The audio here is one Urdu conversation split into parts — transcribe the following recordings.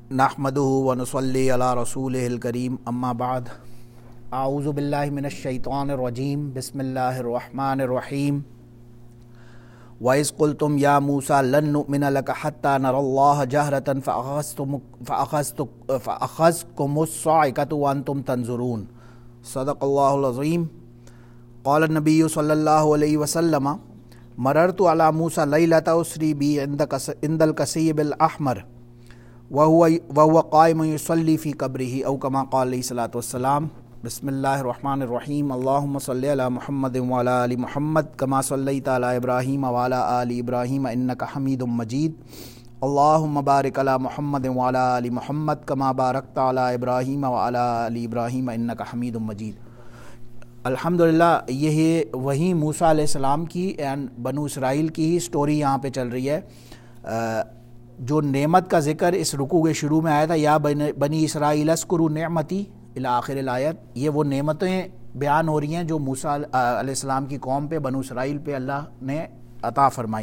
نحمدہ ونصلی علی رسولہ الکریم اما بعد اعوذ باللہ من الشیطان الرجیم بسم اللہ الرحمن الرحیم وَإِذْ قُلْتُمْ يَا مُوسَى لَن نُؤْمِنَ لَكَ حَتَّى نَرَى اللَّهَ جَهْرَةً فَأَخَذْتُكُمُ الصَّاعِقَةُ وَأَنْتُمْ تَنْظُرُونَ صدق اللہ العظیم. قال النبی صلی اللہ علیہ وسلم مررت على موسى ليلة أسري بي عند الكثيب الأحمر وهو قائم يصلي في قبره او كما قال علیہ الصلوۃ والسلام. بسم اللہ الرحمن الرحیم. اللهم صل علی محمد وعلی آل محمد كما صلیت علی ابراہیم وعلی آل ابراہیم انک حمید مجید. اللهم بارک علی محمد وعلی آل محمد كما بارکت علی ابراہیم وعلی آل ابراہیم انک حمید مجید. الحمدللہ یہ وہی موسیٰ علیہ السلام کی بنو اسرائیل کی ہی سٹوری یہاں پہ چل رہی ہے. جو نعمت کا ذکر اس رکوع کے شروع میں آیا تھا، یا بنی اسرائیل اذکروا نعمتی الی آخر الآیت، یہ وہ نعمتیں بیان ہو رہی ہیں جو موسیٰ علیہ السلام کی قوم پہ، بنو اسرائیل پہ اللہ نے عطا فرمائی.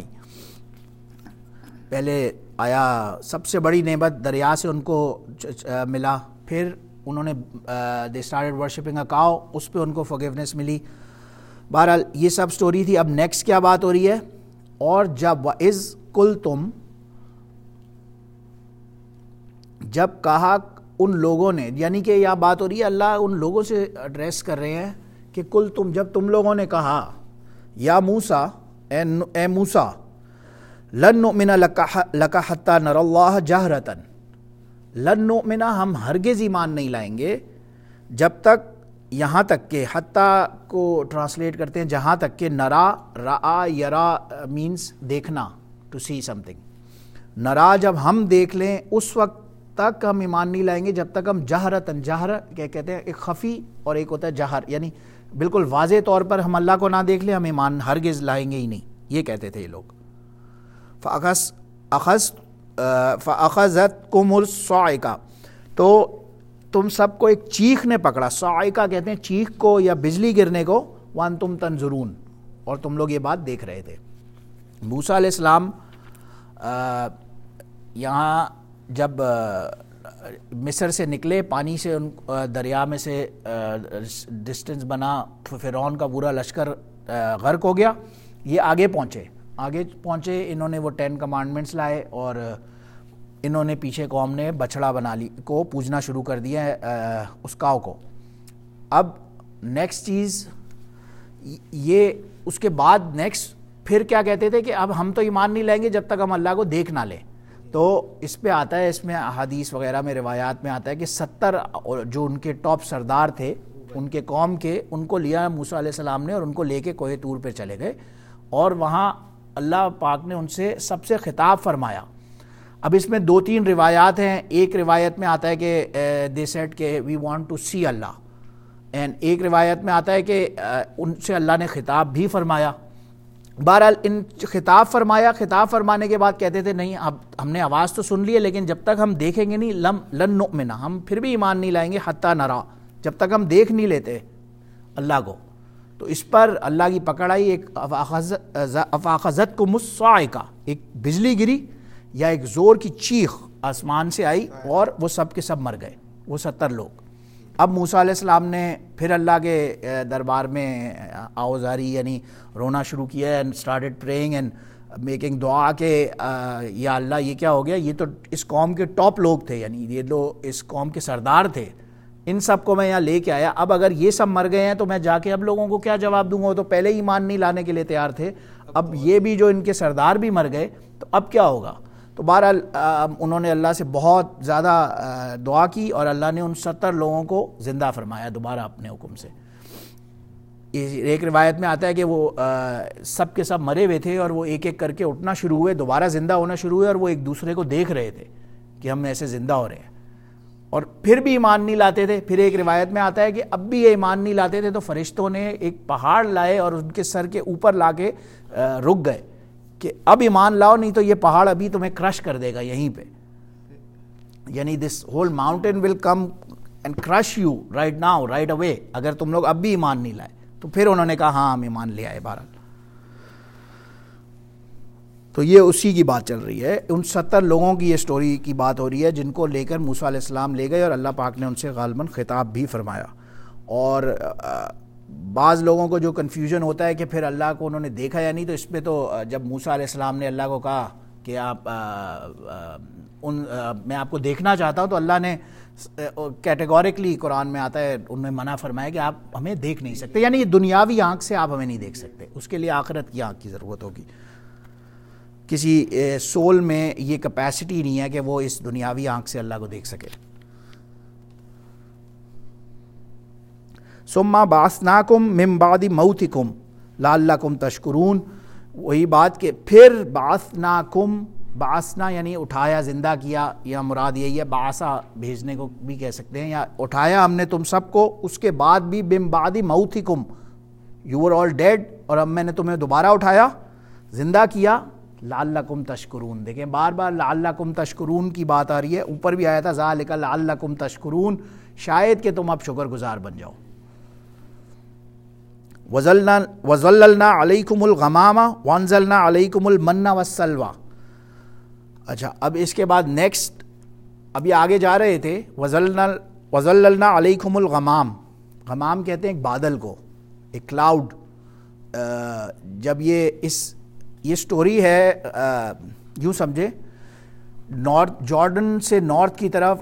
پہلے آیا سب سے بڑی نعمت دریا سے ان کو ملا، پھر انہوں نے دے اسٹارٹڈ ورشپنگ اے کاؤ، اس پہ ان کو فورگیونیس ملی. بہرحال یہ سب سٹوری تھی. اب نیکسٹ کیا بات ہو رہی ہے؟ اور جب وَإِذْ قُلْتُمْ، جب کہا ان لوگوں نے، یعنی کہ یہ بات ہو رہی ہے اللہ ان لوگوں سے ایڈریس کر رہے ہیں کہ کل تم، جب تم لوگوں نے کہا یا موسیٰ، اے موسیٰ، لن نؤمن لک حتی نری اللہ جہرۃ، لن نؤمن، ہم ہرگز ایمان نہیں لائیں گے جب تک، یہاں تک کہ، حتی کو ٹرانسلیٹ کرتے ہیں جہاں تک کہ، نرا، رآ یرا مینس دیکھنا، ٹو سی سم تھنگ. نرا جب ہم دیکھ لیں اس وقت تک ہم ایمان نہیں لائیں گے، جب تک ہم جہرتاً، جہر کیا کہتے ہیں، ایک خفی اور ایک ہوتا ہے جہر، یعنی بالکل واضح طور پر ہم اللہ کو نہ دیکھ لیں ہم ایمان ہرگز لائیں گے ہی نہیں، یہ کہتے تھے یہ لوگ. فَأَخَذَتْكُمُ الصَّاعِقَةُ، تو تم سب کو ایک چیخ نے پکڑا. صاعقہ کہتے ہیں چیخ کو یا بجلی گرنے کو. وَأَنْتُمْ تَنْظُرُونَ، اور تم لوگ یہ بات دیکھ رہے تھے. موسیٰ علیہ السلام یہاں جب مصر سے نکلے، پانی سے، ان دریا میں سے ڈسٹنس بنا، فرعون کا پورا لشکر غرق ہو گیا. یہ آگے پہنچے، انہوں نے وہ 10 کمانڈمنٹس لائے، اور انہوں نے پیچھے قوم نے بچڑا بنا لی کو پوجنا شروع کر دیا اس کاؤ کو. اب نیکسٹ چیز یہ، اس کے بعد نیکسٹ پھر کیا کہتے تھے کہ اب ہم تو ایمان نہیں لائیں گے جب تک ہم اللہ کو دیکھ نہ لیں. تو اس پہ آتا ہے، اس میں احادیث وغیرہ میں روایات میں آتا ہے کہ 70 جو ان کے ٹاپ سردار تھے ان کے قوم کے، ان کو لیا موسیٰ علیہ السلام نے اور ان کو لے کے کوہ طور پہ چلے گئے، اور وہاں اللہ پاک نے ان سے سب سے خطاب فرمایا. اب اس میں 2-3 روایات ہیں. ایک روایت میں آتا ہے کہ دے سیڈ کہ we want to see Allah, and ایک روایت میں آتا ہے کہ ان سے اللہ نے خطاب بھی فرمایا. بہرحال ان خطاب فرمانے کے بعد کہتے تھے نہیں، اب ہم نے آواز تو سن لی ہے لیکن جب تک ہم دیکھیں گے نہیں، لن نؤمن، ہم پھر بھی ایمان نہیں لائیں گے، حتی نرا، جب تک ہم دیکھ نہیں لیتے اللہ کو. تو اس پر اللہ کی پکڑ آئی. ایک افاخذتکم الصاعقہ، ایک بجلی گری یا ایک زور کی چیخ آسمان سے آئی، اور وہ سب کے سب مر گئے، وہ 70 لوگ. اب موسیٰ علیہ السلام نے پھر اللہ کے دربار میں آوازاری، یعنی رونا شروع کیا، and started praying and making دعا کہ یا اللہ یہ کیا ہو گیا، یہ تو اس قوم کے ٹاپ لوگ تھے، یعنی یہ لوگ اس قوم کے سردار تھے، ان سب کو میں یہاں لے کے آیا. اب اگر یہ سب مر گئے ہیں تو میں جا کے اب لوگوں کو کیا جواب دوں گا؟ وہ تو پہلے ہی ایمان نہیں لانے کے لیے تیار تھے، اب یہ بھی جو ان کے سردار بھی مر گئے تو اب کیا ہوگا؟ تو بہرحال انہوں نے اللہ سے بہت زیادہ دعا کی، اور اللہ نے ان 70 لوگوں کو زندہ فرمایا دوبارہ اپنے حکم سے. ایک روایت میں آتا ہے کہ وہ سب کے سب مرے ہوئے تھے، اور وہ ایک ایک کر کے اٹھنا شروع ہوئے، دوبارہ زندہ ہونا شروع ہوئے، اور وہ ایک دوسرے کو دیکھ رہے تھے کہ ہم ایسے زندہ ہو رہے ہیں، اور پھر بھی ایمان نہیں لاتے تھے. پھر ایک روایت میں آتا ہے کہ اب بھی یہ ایمان نہیں لاتے تھے، تو فرشتوں نے ایک پہاڑ لائے اور ان کے سر کے اوپر لا کے رک گئے کہ اب ایمان لاؤ، نہیں تو یہ پہاڑ ابھی تمہیں کرش کر دے گا یہیں پہ، یعنی this whole mountain will come and crush you right now, right away, اگر تم لوگ اب بھی ایمان نہیں لائے. تو پھر انہوں نے کہا ہاں ہم ایمان لے آئے. بہرحال تو یہ اسی کی بات چل رہی ہے، ان 70 لوگوں کی یہ سٹوری کی بات ہو رہی ہے جن کو لے کر موسیٰ علیہ السلام لے گئے، اور اللہ پاک نے ان سے غالباً خطاب بھی فرمایا. اور بعض لوگوں کو جو کنفیوژن ہوتا ہے کہ پھر اللہ کو انہوں نے دیکھا یا نہیں، تو اس پہ تو جب موسیٰ علیہ السلام نے اللہ کو کہا کہ آپ میں آپ کو دیکھنا چاہتا ہوں، تو اللہ نے کیٹیگوریکلی قرآن میں آتا ہے، انہوں نے منع فرمایا کہ آپ ہمیں دیکھ نہیں سکتے، یعنی یہ دنیاوی آنکھ سے آپ ہمیں نہیں دیکھ سکتے، اس کے لیے آخرت کی آنکھ کی ضرورت ہوگی. کسی سول میں یہ کیپیسٹی نہیں ہے کہ وہ اس دنیاوی آنکھ سے اللہ کو دیکھ سکے. ثم بعثناکم من بعد موتکم لعلکم تشکرون. وہی بات کہ پھر بعثناکم، بعثنا یعنی اٹھایا، زندہ کیا، یا مراد یہی ہے، بعثا بھیجنے کو بھی کہہ سکتے ہیں، یا اٹھایا ہم نے تم سب کو اس کے بعد بھی، من بعد موتکم، یو ور آل ڈیڈ، اور اب میں نے تمہیں دوبارہ اٹھایا، زندہ کیا، لعلکم تشکرون. دیکھیں بار بار لعلکم تشکرون کی بات آ رہی ہے، اوپر بھی آیا تھا ذالک لعلکم تشکرون، شاید کہ تم اب شکر گزار بن جاؤ. وَظَلَّلْنَا عَلَيْكُمُ الْغَمَامَ وَأَنزَلْنَا عَلَيْكُمُ الْمَنَّ وَالسَّلْوَىٰ. اچھا اب اس کے بعد نیکسٹ، اب یہ آگے جا رہے تھے، وَظَلَّلْنَا عَلَيْكُمُ الْغَمَامَ. غمام کہتے ہیں ایک بادل کو، ایک کلاؤڈ. جب یہ سٹوری ہے، یوں سمجھے نارتھ جارڈن سے نارتھ کی طرف،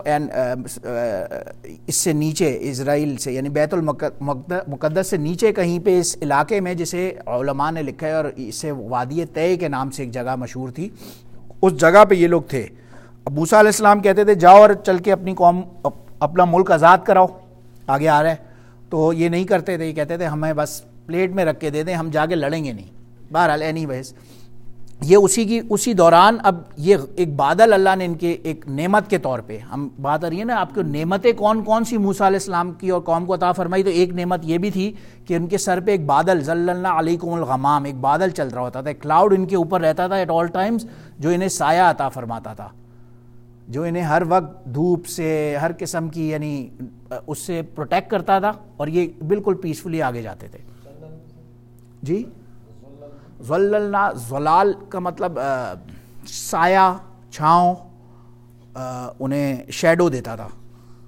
اس سے نیچے اسرائیل سے، یعنی بیت المقدس سے نیچے کہیں پہ اس علاقے میں، جسے علماء نے لکھا ہے، اور اسے وادی طے کے نام سے ایک جگہ مشہور تھی، اس جگہ پہ یہ لوگ تھے. اب موسیٰ علیہ السلام کہتے تھے جاؤ اور چل کے اپنی قوم، اپنا ملک آزاد کراؤ، آگے آ رہے ہیں. تو یہ نہیں کرتے تھے، یہ کہتے تھے ہمیں بس پلیٹ میں رکھ کے دے دیں، ہم جا کے لڑیں گے نہیں. بہرحال اینی ویز یہ اسی دوران اب یہ ایک بادل اللہ نے ان کے ایک نعمت کے طور پہ، ہم بات آ رہی ہے نا آپ کو نعمتیں کون کون سی موسیٰ علیہ السلام کی اور قوم کو عطا فرمائی، تو ایک نعمت یہ بھی تھی کہ ان کے سر پہ ایک بادل، ظللنا علیکم الغمام، ایک بادل چل رہا ہوتا تھا، ایک کلاؤڈ ان کے اوپر رہتا تھا ایٹ آل ٹائمز، جو انہیں سایہ عطا فرماتا تھا، جو انہیں ہر وقت دھوپ سے، ہر قسم کی یعنی اس سے پروٹیکٹ کرتا تھا، اور یہ بالکل پیسفلی آگے جاتے تھے. جی ظللنا، ظلال کا مطلب سایہ، چھاؤں، انہیں شیڈو دیتا تھا،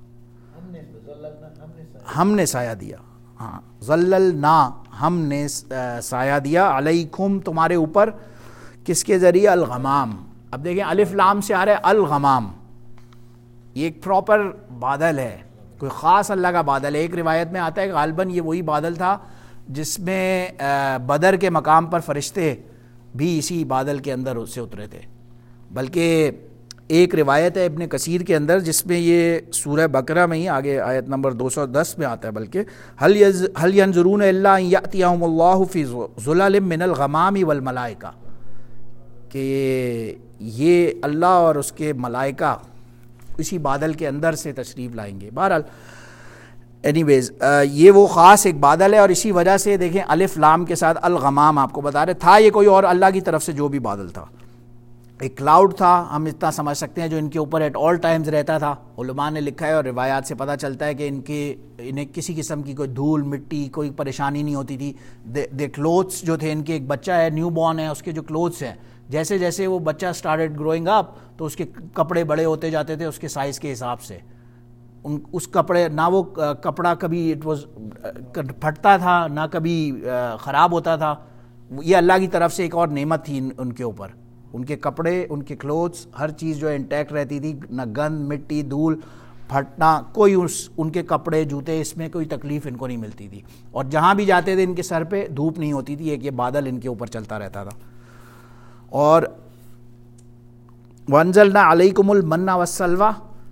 ہم نے سایہ دیا. ہاں ظللنا، ہم نے سایہ دیا، علیکم تمہارے اوپر، کس کے ذریعے؟ الغمام. اب دیکھیں الف لام سے آ رہا ہے الغمام، یہ ایک پراپر بادل ہے، کوئی خاص اللہ کا بادل ہے. ایک روایت میں آتا ہے غالباً یہ وہی بادل تھا جس میں بدر کے مقام پر فرشتے بھی اسی بادل کے اندر سے اترے تھے. بلکہ ایک روایت ہے ابن کثیر کے اندر جس میں یہ سورہ بقرہ میں ہی آگے آیت نمبر 210 میں آتا ہے، بلکہ هل ينظرون الا ان ياتيهم الله في ظلال من الغمام والملائکہ، کہ یہ اللہ اور اس کے ملائکہ اسی بادل کے اندر سے تشریف لائیں گے. بہرحال اینی ویز یہ وہ خاص ایک بادل ہے، اور اسی وجہ سے دیکھیں الف لام کے ساتھ الغمام آپ کو بتا رہے تھا، یہ کوئی اور اللہ کی طرف سے جو بھی بادل تھا، ایک کلاؤڈ تھا، ہم اتنا سمجھ سکتے ہیں، جو ان کے اوپر ایٹ آل ٹائمز رہتا تھا. علماء نے لکھا ہے اور روایات سے پتہ چلتا ہے کہ انہیں کسی قسم کی کوئی دھول مٹی کوئی پریشانی نہیں ہوتی تھی. دے کلوتھس جو تھے، ان کے ایک بچہ ہے نیو بورن ہے، اس کے جو کلوتھس ہیں، جیسے جیسے وہ بچہ سٹارٹڈ گروئنگ اپ تو اس کے کپڑے بڑے ہوتے جاتے تھے اس کے سائز کے حساب سے. اس کپڑے نہ وہ کپڑا کبھی پھٹتا تھا نہ کبھی خراب ہوتا تھا. یہ اللہ کی طرف سے ایک اور نعمت تھی ان کے اوپر. ان کے کپڑے، ان کے کلوتھس، ہر چیز جو ہے انٹیکٹ رہتی تھی، نہ گند مٹی دھول پھٹنا، کوئی ان کے کپڑے جوتے، اس میں کوئی تکلیف ان کو نہیں ملتی تھی. اور جہاں بھی جاتے تھے ان کے سر پہ دھوپ نہیں ہوتی تھی، ایک یہ بادل ان کے اوپر چلتا رہتا تھا. اور وَأَنزَلْنَا عَلَيْكُمُ الْمَنَّ وَالسَّلْوَىٰ،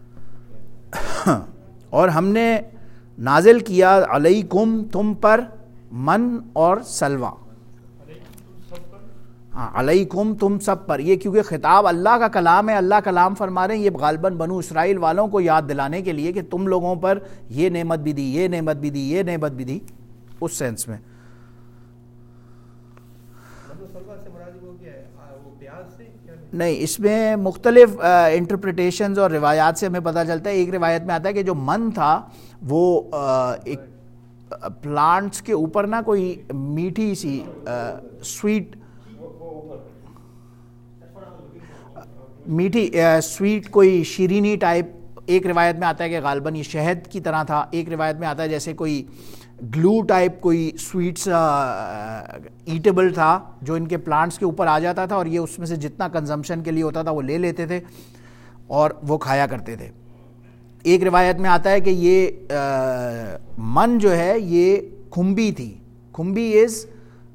اور ہم نے نازل کیا علیکم تم پر من اور سلوہ. ہاں علیکم تم سب پر، یہ کیونکہ خطاب اللہ کا کلام ہے، اللہ کلام فرما رہے ہیں، یہ غالباً بنو اسرائیل والوں کو یاد دلانے کے لیے کہ تم لوگوں پر یہ نعمت بھی دی، یہ نعمت بھی دی، یہ نعمت بھی دی، اس سینس میں. نہیں، اس میں مختلف انٹرپریٹیشنز اور روایات سے ہمیں پتہ چلتا ہے. ایک روایت میں آتا ہے کہ جو من تھا وہ ایک پلانٹس کے اوپر نا کوئی میٹھی سی سویٹ میٹھی سویٹ کوئی شیرینی ٹائپ. ایک روایت میں آتا ہے کہ غالباً یہ شہد کی طرح تھا. ایک روایت میں آتا ہے جیسے کوئی گلو ٹائپ کوئی سویٹس ایٹیبل تھا جو ان کے پلانٹس کے اوپر آ جاتا تھا, اور یہ اس میں سے جتنا کنزمپشن کے لیے ہوتا تھا وہ لے لیتے تھے اور وہ کھایا کرتے تھے. ایک روایت میں آتا ہے کہ یہ من جو ہے یہ کھمبی تھی. کھمبی is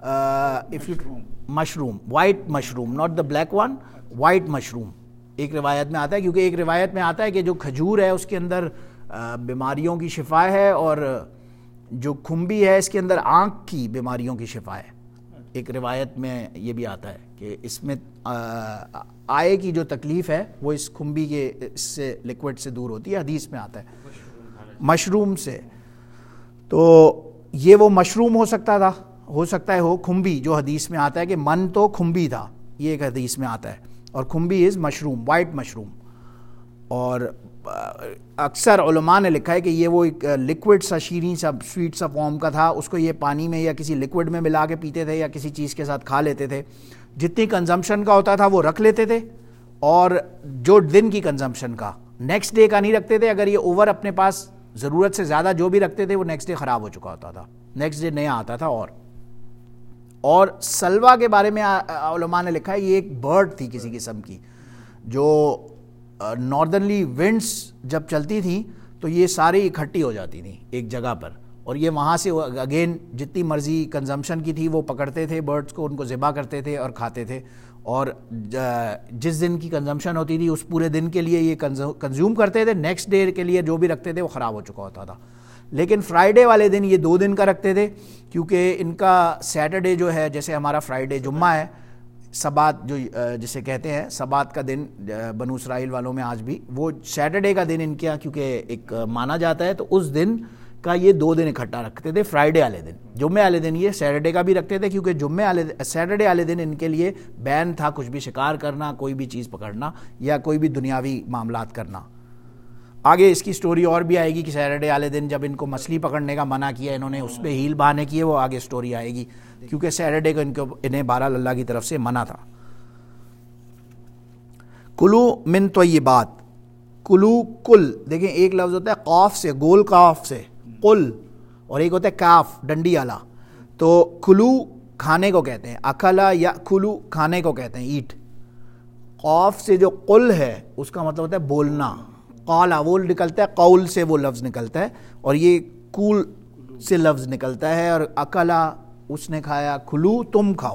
mushroom, white mushroom, not the black one, white mushroom. ایک روایت میں آتا ہے, کیونکہ ایک روایت میں آتا ہے کہ جو کھجور ہے اس کے اندر بیماریوں کی شفا ہے, اور جو کھمبی ہے اس کے اندر آنکھ کی بیماریوں کی شفا ہے. ایک روایت میں یہ بھی آتا ہے کہ اس میں آئے کی جو تکلیف ہے وہ اس کھمبی کے اس سے لیکوڈ سے دور ہوتی ہے. حدیث میں آتا ہے مشروم سے. تو یہ وہ مشروم ہو سکتا ہے کھمبی, جو حدیث میں آتا ہے کہ من تو کھمبی تھا, یہ ایک حدیث میں آتا ہے, اور کھمبی از مشروم, وائٹ مشروم. اور اکثر علماء نے لکھا ہے کہ یہ وہ ایک لیکوڈ سا شیریں سا سویٹ سا فارم کا تھا. اس کو یہ پانی میں یا کسی لیکوڈ میں ملا کے پیتے تھے یا کسی چیز کے ساتھ کھا لیتے تھے. جتنی کنزمپشن کا ہوتا تھا وہ رکھ لیتے تھے, اور جو دن کی کنزمپشن کا, نیکسٹ ڈے کا نہیں رکھتے تھے. اگر یہ اوور اپنے پاس ضرورت سے زیادہ جو بھی رکھتے تھے وہ نیکسٹ ڈے خراب ہو چکا ہوتا تھا, نیکسٹ ڈے نیا آتا تھا. اور سلوا کے بارے میں علماء نے لکھا ہے یہ ایک برڈ تھی کسی قسم کی, جو ناردرنلی ونڈس جب چلتی تھیں تو یہ ساری اکٹھی ہو جاتی تھیں ایک جگہ پر, اور یہ وہاں سے اگین جتنی مرضی کنزمپشن کی تھی وہ پکڑتے تھے برڈز کو, ان کو ذبح کرتے تھے اور کھاتے تھے, اور جس دن کی کنزمپشن ہوتی تھی اس پورے دن کے لیے یہ کنزیوم کرتے تھے. نیکسٹ ڈے کے لیے جو بھی رکھتے تھے وہ خراب ہو چکا ہوتا تھا. لیکن فرائیڈے والے دن یہ 2 دن کا رکھتے تھے, کیونکہ ان کا سیٹرڈے جو ہے, جیسے ہمارا فرائیڈے جمعہ ہے, سبات جو جسے کہتے ہیں سبات کا دن بنو اسرائیل والوں میں آج بھی, وہ سیٹرڈے کا دن ان کے یہاں کیونکہ ایک مانا جاتا ہے, تو اس دن کا یہ 2 دن اکٹھا رکھتے تھے. فرائیڈے والے دن, جمعے والے دن یہ سیٹرڈے کا بھی رکھتے تھے, کیونکہ سیٹرڈے والے دن ان کے لیے بین تھا کچھ بھی شکار کرنا, کوئی بھی چیز پکڑنا یا کوئی بھی دنیاوی معاملات کرنا. آگے اس کی سٹوری اور بھی آئے گی کہ سیٹرڈے والے دن جب ان کو مچھلی پکڑنے کا منع کیا انہوں نے, اس پہ ہیل بہانے کیے, وہ آگے سٹوری آئے گی, کیونکہ سیٹرڈے کو انہیں بہرحال اللہ کی طرف سے منع تھا. کلو من طیبات, کلو کل, دیکھیں ایک لفظ ہوتا ہے قاف سے, گول قاف سے قل, اور ایک ہوتا ہے کاف ڈنڈی والا. تو کلو کھانے کو کہتے ہیں, اکلا یا کلو کھانے کو کہتے ہیں, ایٹ. قاف سے جو قل ہے اس کا مطلب ہوتا ہے بولنا, قالا وہ نکلتا ہے, قول سے وہ لفظ نکلتا ہے, اور یہ کول سے لفظ نکلتا ہے, اور اکلا اس نے کھایا, کھلو تم کھاؤ.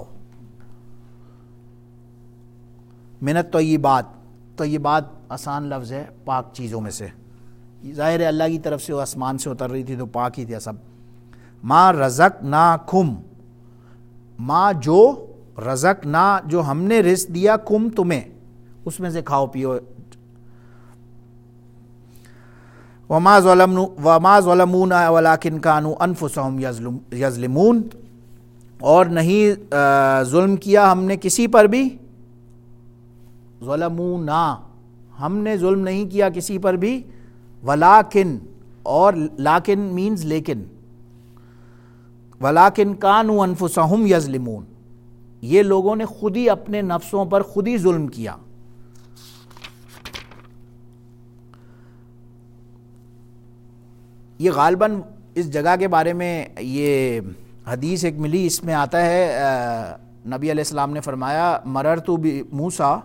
من الطیبات, طیبات آسان لفظ ہے, پاک چیزوں میں سے, ظاہر ہے اللہ کی طرف سے وہ آسمان سے اتر رہی تھی تو پاک ہی تھا سب. ما رزقناکم, ما جو رزقنا جو ہم نے رزق دیا, کم تمہیں, اس میں سے کھاؤ پیو. وما ظلمونا ولکن کانوا انفسهم یظلمون, اور نہیں ظلم کیا ہم نے کسی پر بھی, ظلمونا ہم نے ظلم نہیں کیا کسی پر بھی, ولیکن, اور لیکن مینز لیکن, ولیکن کانوا انفسهم یظلمون, یہ لوگوں نے خود ہی اپنے نفسوں پر خود ہی ظلم کیا. یہ غالباً اس جگہ کے بارے میں یہ حدیث ایک ملی, اس میں آتا ہے نبی علیہ السلام نے فرمایا مررت بموسیٰ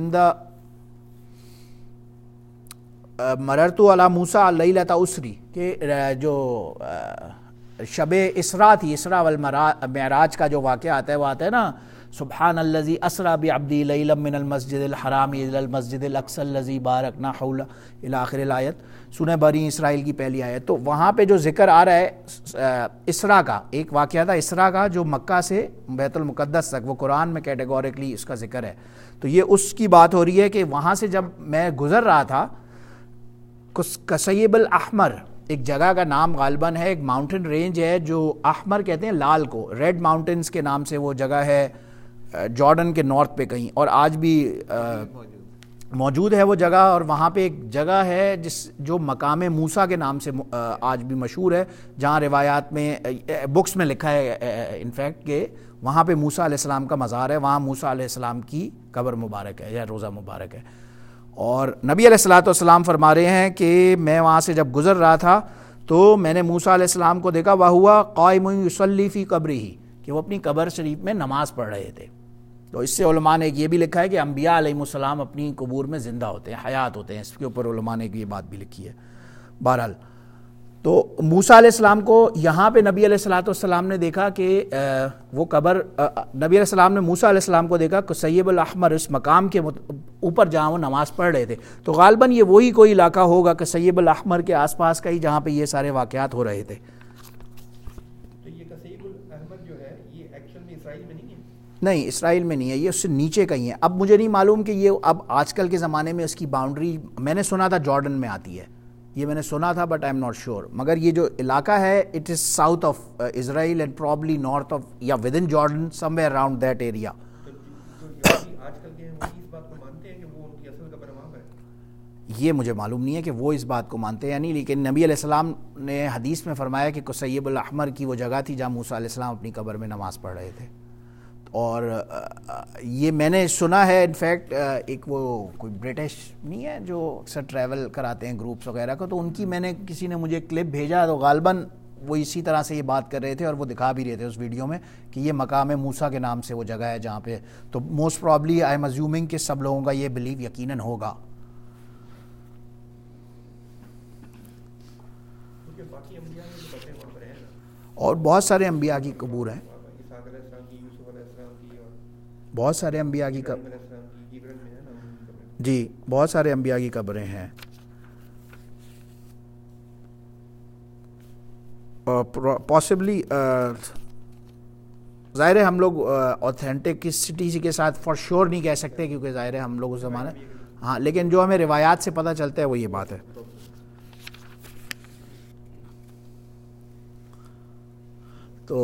مررت علی موسیٰ لیلۃ اسری, کہ جو شب اسراء تھی, اسراء والمعراج کا جو واقعہ آتا ہے وہ آتا ہے نا, سبحان الذی اسری بعبدی لیلا من المسجد الحرام الی المسجد الاقصی الذی بارکنا حولہ الی آخر الآیت, سورہ بنی اسرائیل کی پہلی آیت. تو وہاں پہ جو ذکر آ رہا ہے اسراء کا, ایک واقعہ تھا اسراء کا جو مکہ سے بیت المقدس تک, وہ قرآن میں کیٹیگوریکلی اس کا ذکر ہے. تو یہ اس کی بات ہو رہی ہے کہ وہاں سے جب میں گزر رہا تھا, کسیب الاحمر ایک جگہ کا نام غالباً ہے, ایک ماؤنٹین رینج ہے جو احمر کہتے ہیں لال کو, ریڈ ماؤنٹینز کے نام سے وہ جگہ ہے جارڈن کے نارتھ پہ کہیں, اور آج بھی موجود ہے وہ جگہ، اور وہاں پہ ایک جگہ ہے جو مقام موسیٰ کے نام سے آج بھی مشہور ہے، جہاں روایات میں بکس میں لکھا ہے انفیکٹ کہ وہاں پہ موسیٰ علیہ السلام کا مزار ہے، وہاں موسیٰ علیہ السلام کی قبر مبارک ہے یا روضہ مبارک ہے. اور نبی علیہ الصلوۃ والسلام فرما رہے ہیں کہ میں وہاں سے جب گزر رہا تھا تو میں نے موسیٰ علیہ السلام کو دیکھا، وَهُوَ قَائِمٌ يُصَلِّي فِي قَبْرِهِ، کہ وہ اپنی قبر شریف میں نماز پڑھ رہے تھے. تو اس سے علماء نے یہ بھی لکھا ہے کہ انبیاء علیہ السلام اپنی قبور میں زندہ ہوتے ہیں، حیات ہوتے ہیں. اس کے اوپر علماء نے یہ بات بھی لکھی ہے. بہرحال تو موسیٰ علیہ السلام کو یہاں پہ نبی علیہ الصلوۃ والسلام نے دیکھا کہ وہ قبر، نبی علیہ السلام نے موسیٰ علیہ السلام کو دیکھا کہ سیب الاحمر، اس مقام کے اوپر جہاں وہ نماز پڑھ رہے تھے. تو غالباً یہ وہی کوئی علاقہ ہوگا کہ سیب الاحمر کے آس پاس کا ہی، جہاں پہ یہ سارے واقعات ہو رہے تھے. نہیں، اسرائیل میں نہیں ہے، یہ اس سے نیچے کہیں ہے. اب مجھے نہیں معلوم کہ یہ اب آج کل کے زمانے میں اس کی باؤنڈری، میں نے سنا تھا جارڈن میں آتی ہے، یہ میں نے سنا تھا but I am not sure. مگر یہ جو علاقہ ہے it is south of Israel and probably north of یا within Jordan, somewhere around that area. یہ مجھے معلوم نہیں ہے کہ وہ اس بات کو مانتے ہیں یا نہیں، لیکن نبی علیہ السلام نے حدیث میں فرمایا کہ قصیب الاحمر کی وہ جگہ تھی جہاں موسیٰ علیہ السلام اپنی قبر میں نماز پڑھ رہے تھے. اور یہ میں نے سنا ہے انفیکٹ ایک وہ کوئی برٹش نہیں ہے جو اکثر ٹریول کراتے ہیں گروپس وغیرہ کو، تو ان کی میں نے کسی نے مجھے کلپ بھیجا، تو غالباً وہ اسی طرح سے یہ بات کر رہے تھے اور وہ دکھا بھی رہے تھے اس ویڈیو میں کہ یہ مقام موسیٰ کے نام سے وہ جگہ ہے جہاں پہ. تو most probably I am assuming کہ سب لوگوں کا یہ بلیو یقیناً ہوگا. اور بہت سارے انبیاء کی قبور ہیں، بہت سارے انبیاء کی جی بہت سارے انبیاء کی قبریں ہیں. پاسبلی ظاہر ہے ہم لوگ اوتھینٹکسٹی کے ساتھ فار شور نہیں کہہ سکتے کیونکہ ظاہر ہے ہم لوگ اس زمانے، ہاں، لیکن جو ہمیں روایات سے پتہ چلتا ہے وہ یہ بات ہے. تو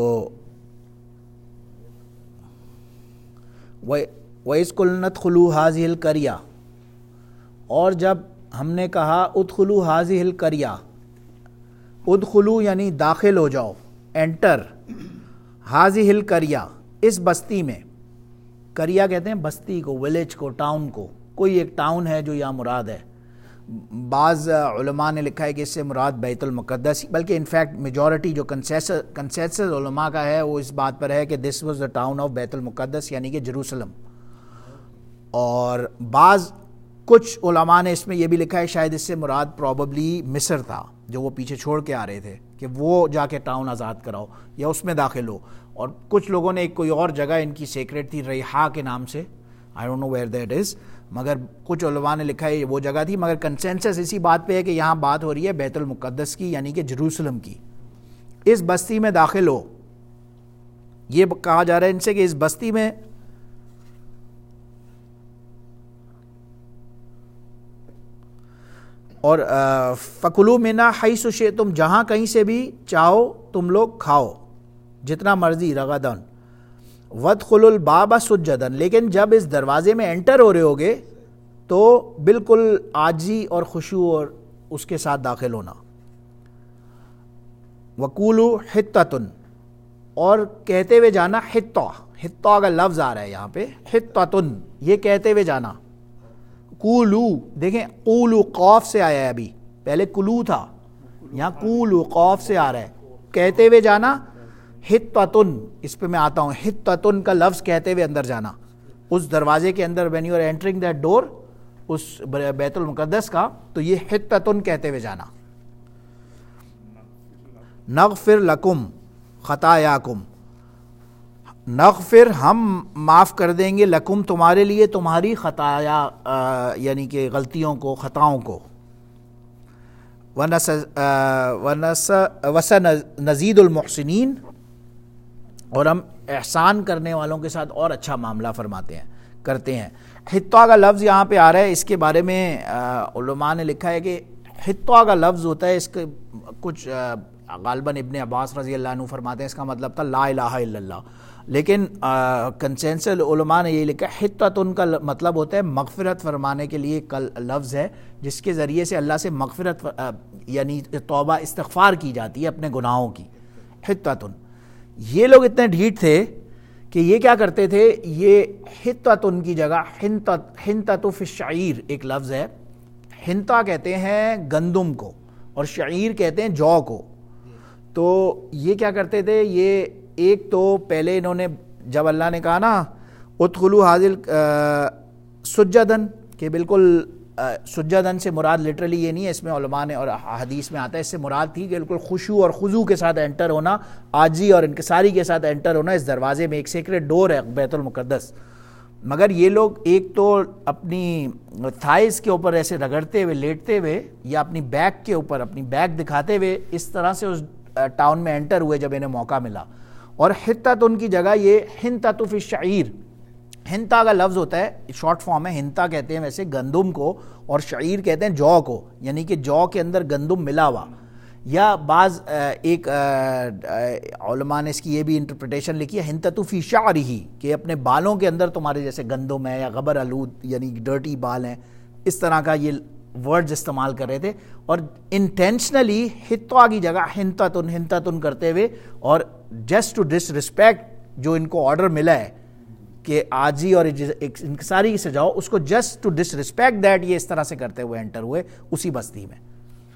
وَإِذْ قُلْنَا ادْخُلُوا هَٰذِهِ الْقَرْيَةَ، اور جب ہم نے کہا ادخلوا هَٰذِهِ الْقَرْيَةَ، ادخلوا یعنی داخل ہو جاؤ، انٹر، هَٰذِهِ الْقَرْيَةَ اس بستی میں. قریہ کہتے ہیں بستی کو، ولیج کو، ٹاؤن کو. کوئی ایک ٹاؤن ہے جو یہاں مراد ہے. بعض علماء نے لکھا ہے کہ اس سے مراد بیت المقدس، بلکہ انفیکٹ میجورٹی جو کنسنسس علماء کا ہے وہ اس بات پر ہے کہ this was the town of بیت المقدس، یعنی کہ جروسلم. اور بعض کچھ علماء نے اس میں یہ بھی لکھا ہے شاید اس سے مراد پروبیبلی مصر تھا جو وہ پیچھے چھوڑ کے آ رہے تھے، کہ وہ جا کے ٹاؤن آزاد کراؤ یا اس میں داخل ہو. اور کچھ لوگوں نے ایک کوئی اور جگہ ان کی سیکریٹ تھی ریحا کے نام سے، I don't know where that is, مگر کچھ علماء نے لکھا ہے وہ جگہ تھی. مگر کنسنسس اسی بات پہ ہے کہ یہاں بات ہو رہی ہے بیت المقدس کی، یعنی کہ جروسلم کی. اس بستی میں داخل ہو، یہ کہا جا رہا ہے ان سے کہ اس بستی میں اور فَكُلُوا مِنْهَا حَيْثُ شِئْتُمْ، جہاں کہیں سے بھی چاہو تم لوگ کھاؤ، جتنا مرضی، رغدن. وَادْخُلُوا الْبَابَ سُجَّدًا، لیکن جب اس دروازے میں انٹر ہو رہے ہوگے تو بالکل عاجزی اور خشوع اور اس کے ساتھ داخل ہونا. وَقُولُوا حِطَّةٌ، اور کہتے ہوئے جانا، حِطَّہ کا لفظ آ رہا ہے یہاں پہ، حِطَّةٌ یہ کہتے ہوئے جانا. قولو، دیکھیں قولو قاف سے آیا ہے، ابھی پہلے کلو تھا، یہاں قولو قاف سے آ رہا ہے، کہتے ہوئے جانا. حطتن، اس پہ میں آتا ہوں، حطتن کا لفظ کہتے ہوئے اندر جانا اس دروازے کے اندر. when you are entering that door اس بیت المقدس کا، تو یہ حطتن کہتے ہوئے جانا. نغفر لکم خطایاکم، نغفر ہم معاف کر دیں گے، لکم تمہارے لیے، تمہاری خطایا یعنی کہ غلطیوں کو، خطاؤں کو. وَسَنَزِيدُ الْمُحْسِنِينَ، اور ہم احسان کرنے والوں کے ساتھ اور اچھا معاملہ فرماتے ہیں، کرتے ہیں. حطہ کا لفظ یہاں پہ آ رہا ہے، اس کے بارے میں علماء نے لکھا ہے کہ حطہ کا لفظ ہوتا ہے، اس کے کچھ غالباً ابن عباس رضی اللہ عنہ فرماتے ہیں اس کا مطلب تھا لا الہ الا اللہ، لیکن کنسنسل علماء نے یہ لکھا حطۃ کا مطلب ہوتا ہے مغفرت فرمانے کے لیے لفظ ہے جس کے ذریعے سے اللہ سے مغفرت یعنی توبہ استغفار کی جاتی ہے اپنے گناہوں کی، حطۃ۔ یہ لوگ اتنے ڈھیٹ تھے کہ یہ کیا کرتے تھے، یہ حطۃ کی جگہ حنطۃ فی الشعیر ایک لفظ ہے، حنطہ کہتے ہیں گندم کو اور شعیر کہتے ہیں جو کو، تو یہ کیا کرتے تھے، یہ ایک تو پہلے انہوں نے جب اللہ نے کہا نا ادخلوا حاضل سجدن، کہ بالکل سجدن سے مراد لٹرلی یہ نہیں ہے، اس میں علماء نے اور حدیث میں آتا ہے اس سے مراد تھی کہ بالکل خشوع اور خضوع کے ساتھ انٹر ہونا، عاجزی اور انکساری کے ساتھ انٹر ہونا اس دروازے میں، ایک سیکرٹ ڈور ہے بیت المقدس۔ مگر یہ لوگ ایک تو اپنی تھائز کے اوپر ایسے رگڑتے ہوئے لیٹتے ہوئے یا اپنی بیک کے اوپر اپنی بیک دکھاتے ہوئے اس طرح سے اس ٹاؤن میں انٹر ہوئے جب انہیں موقع ملا، اور حطۃ ان کی جگہ یہ حنطۃ فی الشعیر، ہنتا کا لفظ ہوتا ہے شارٹ فارم ہے، ہنتا کہتے ہیں ویسے گندم کو اور شعیر کہتے ہیں جو کو، یعنی کہ جو کے اندر گندم ملا ہوا، یا بعض ایک علماء نے اس کی یہ بھی انٹرپریٹیشن لکھی ہے ہنتۃ فی شعرہ، کہ اپنے بالوں کے اندر تمہارے جیسے گندم ہے یا غبر آلود یعنی ڈرٹی بال ہیں، اس طرح کا یہ ورڈز استعمال کر رہے تھے، اور انٹینشنلی حطہ کی جگہ ہنتۃ کرتے ہوئے، اور جسٹ ٹو ڈس رسپیکٹ جو ان کو آرڈر ملا ہے کہ عاجزی اور انکساری سے جاؤ، اس کو just to disrespect that یہ اس طرح سے کرتے ہوئے انٹر ہوئے اسی بستی میں۔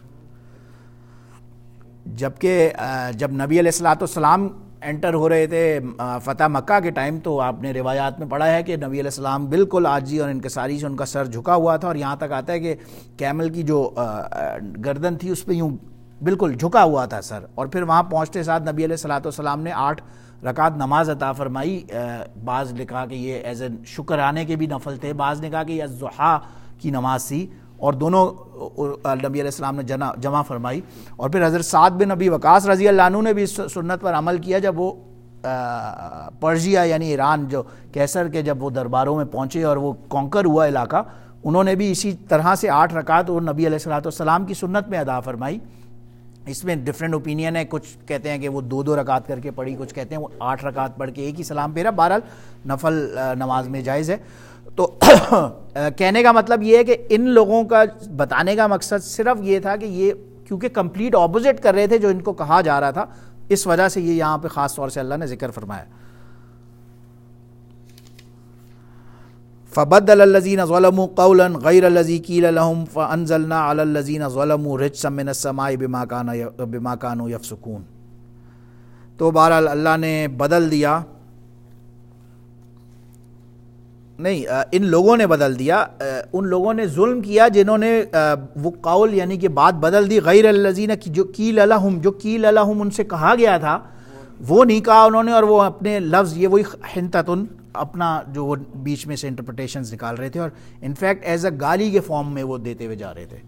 جبکہ جب نبی علیہ الصلوۃ والسلام انٹر ہو رہے تھے فتح مکہ کے ٹائم، تو آپ نے روایات میں پڑھا ہے کہ نبی علیہ السلام بالکل عاجزی اور انکساری سے ان کا سر جھکا ہوا تھا، اور یہاں تک آتا ہے کہ کیمل کی جو گردن تھی اس پہ یوں بالکل جھکا ہوا تھا سر، اور پھر وہاں پہنچتے ساتھ نبی علیہ الصلوۃ والسلام نے 8 رکعت نماز عطا فرمائی، بعض نے کہا کہ یہ ایز اے شکرانے کے بھی نفل تھے، بعض نے کہا کہ یہ الضحیٰ کی نماز تھی، اور دونوں نبی علیہ السلام نے جمع فرمائی۔ اور پھر حضرت سعد بن ابی وقاص رضی اللہ عنہ نے بھی اس سنت پر عمل کیا، جب وہ پرشیا یعنی ایران جو کیسر کے جب وہ درباروں میں پہنچے اور وہ کانکر ہوا علاقہ، انہوں نے بھی اسی طرح سے 8 رکعت اور نبی علیہ الصلوۃ والسلام کی سنت میں ادا فرمائی۔ اس میں ڈفرینٹ اوپینین ہے، کچھ کہتے ہیں کہ وہ 2 رکعت کر کے پڑھی، کچھ کہتے ہیں وہ 8 رکعت پڑھ کے ایک ہی سلام پھیرا، بہرحال نفل نماز میں جائز ہے۔ تو کہنے کا مطلب یہ ہے کہ ان لوگوں کا بتانے کا مقصد صرف یہ تھا کہ یہ کیونکہ کمپلیٹ اپوزٹ کر رہے تھے جو ان کو کہا جا رہا تھا، اس وجہ سے یہ یہاں پہ خاص طور سے اللہ نے ذکر فرمایا۔ فَبَدَّلَ الَّذِينَ ظَلَمُوا قَوْلًا غَيْرَ الَّذِي قِيلَ لَهُمْ فَأَنزَلْنَا عَلَى الَّذِينَ ظَلَمُوا رِجْزًا مِّنَ السَّمَاءِ بِمَا كَانُوا يَفْسُقُونَ۔ تو بہرحال اللہ نے بدل دیا، نہیں ان لوگوں نے بدل دیا، ان لوگوں نے ظلم کیا جنہوں نے وہ قول یعنی کہ بات بدل دی، غیر الذین جو قیل لہم ان سے کہا گیا تھا وہ نہیں کہا انہوں نے، اور وہ اپنے لفظ یہ وہی حنطۃ اپنا جو وہ بیچ میں سے انٹرپریٹیشنز نکال رہے تھے، اور انفیکٹ ایز اے گالی کے فارم میں وہ دیتے ہوئے جا رہے تھے،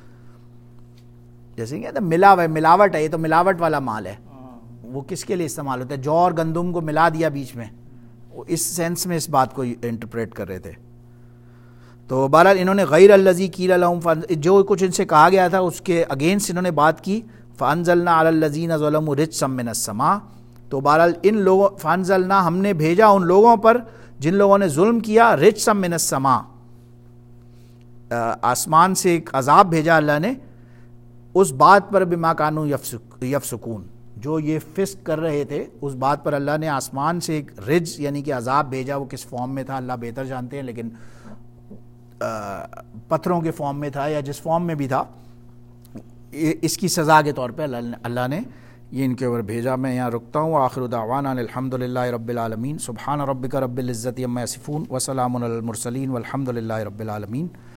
جیسے کہ ملاوٹ ہے، یہ تو ملاوٹ والا مال ہے، وہ کس کے لیے استعمال ہوتا ہے، جو اور گندم کو ملا دیا بیچ میں، اس سینس میں اس بات کو انٹرپریٹ کر رہے تھے۔ تو بہرحال انہوں نے غیر الذی قیل لہم، جو کچھ ان سے کہا گیا تھا اس کے اگینسٹ انہوں نے بات کی، فانزلنا علی الذین ظلموا رجزا من السماء، تو بہرحال ان لوگوں فانزلنا ہم نے بھیجا ان لوگوں پر جن لوگوں نے ظلم کیا، رجزا من السماء آسمان سے ایک عذاب بھیجا اللہ نے، اس بات پر بما کانوا یفسقون، جو یہ فسق کر رہے تھے اس بات پر اللہ نے آسمان سے ایک رجز یعنی کہ عذاب بھیجا، وہ کس فارم میں تھا اللہ بہتر جانتے ہیں، لیکن پتھروں کے فارم میں تھا یا جس فارم میں بھی تھا، اس کی سزا کے طور پہ اللہ نے یہ ان کے اوپر بھیجا۔ میں یہاں رکتا ہوں، آخر دعوانا الحمدللہ رب العالمین، سبحان ربک رب العزت عما یصفون وسلام علی المرسلین والحمدللہ رب العالمین۔